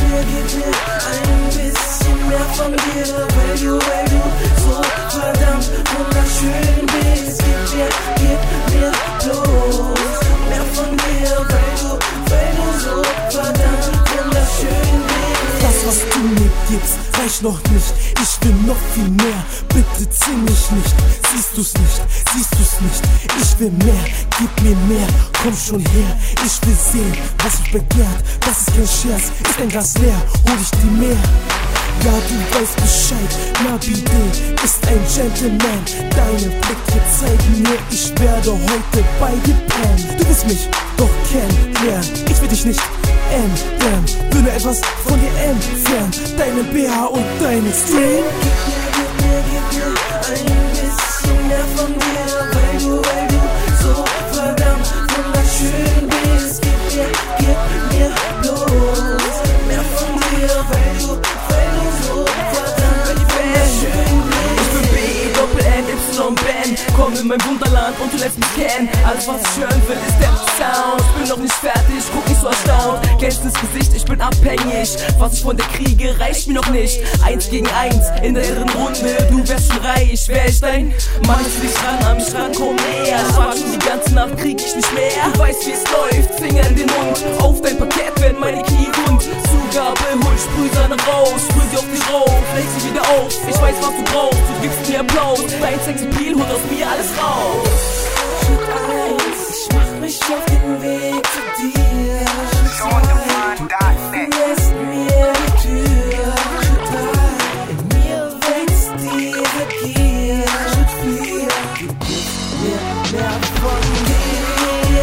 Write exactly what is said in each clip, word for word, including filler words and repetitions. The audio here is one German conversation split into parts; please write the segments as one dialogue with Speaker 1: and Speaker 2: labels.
Speaker 1: mir, gib mir ein bisschen mehr von dir, weil du, weil du so verdammt wunderschön bist. Gib mir, gib mir bloß mehr von dir, weil du, weil du so verdammt wunderschön bist.
Speaker 2: Das, was du mir gibst, reicht noch nicht. Ich will noch viel mehr, bitte zieh mich nicht. Siehst du's nicht, siehst du's nicht. Ich will mehr, gib mir mehr, komm schon her. Ich will sehen, was ich begehrt. Das ist kein Scherz, ist ein Glas leer, hol ich die mehr. Ja, du weißt Bescheid, Nabide ist ein Gentleman. Deine Blicke zeigen mir, ich werde heute bei dir pennen. Du willst mich doch kennenlernen, ich will dich nicht ändern, will nur etwas von dir entfernen. Deine B H und deine String.
Speaker 1: Gib mir, gib mir, gib mir ein bisschen mehr von dir, weil du, weil du so verdammt wunderschön bist. Gib mir, gib mir bloß mehr von dir, weil du, weil du so verdammt wunderschön bist.
Speaker 3: Ich bin B E Doppel N Y Ben, komm in mein Wunderland und du lässt mich kennen. Alles was ich hören will ist der Sound. Ich bin noch nicht fertig, guck nicht so erstaunt. Glänzendes Gesicht, ich bin abhängig. Was ich von dir kriege, reicht mir noch nicht. Eins gegen eins, in der dritten Runde. Du wärst schon reich, wär ich dein Mann, ich will dich ran, an mich ran, komm näher. Ich war schon die ganze Nacht, krieg ich nicht mehr. Du weißt wie es läuft, Finger in den Mund. Auf dein Parkett werden meine Knie rund. Zugabe, hol Sprühsahne raus. Sprüh sie auf dich rauf, leg sie wieder auf. Ich weiß was du brauchst, du gibst mir Applaus. Dein Sexappeal holt aus mir alles raus.
Speaker 1: Schritt eins, ich mach mich auf den Weg zu dir. Schritt zwei, du öffnest mir die Tür. Schritt drei, in mir wächst diese Gier. Schritt vier, du gibst mir mehr von dir.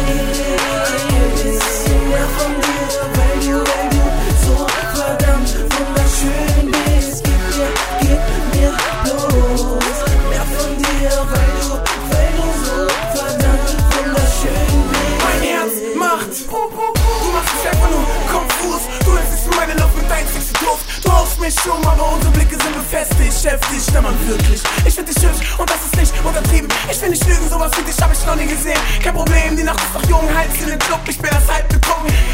Speaker 1: Ein bisschen mehr von dir, weil du, weil du so verdammt wunderschön bist. Gib mir, gib mir bloß mehr von dir, weil du, weil du so verdammt wunderschön bist.
Speaker 4: Mein Herz macht, du machst mich einfach nur konfus. Du hältst meine Luft mit deinem sexy Duft. Du haust mich um, aber unsere Blicke sind befestigt. Heftig, der Mann wirklich. Ich find dich hübsch und das ist nicht untertrieben. Ich will nicht lügen, sowas wie dich hab ich noch nie gesehen. Kein Problem, die Nacht ist doch jung, Hals in den Club. Ich bin das halb bekommen.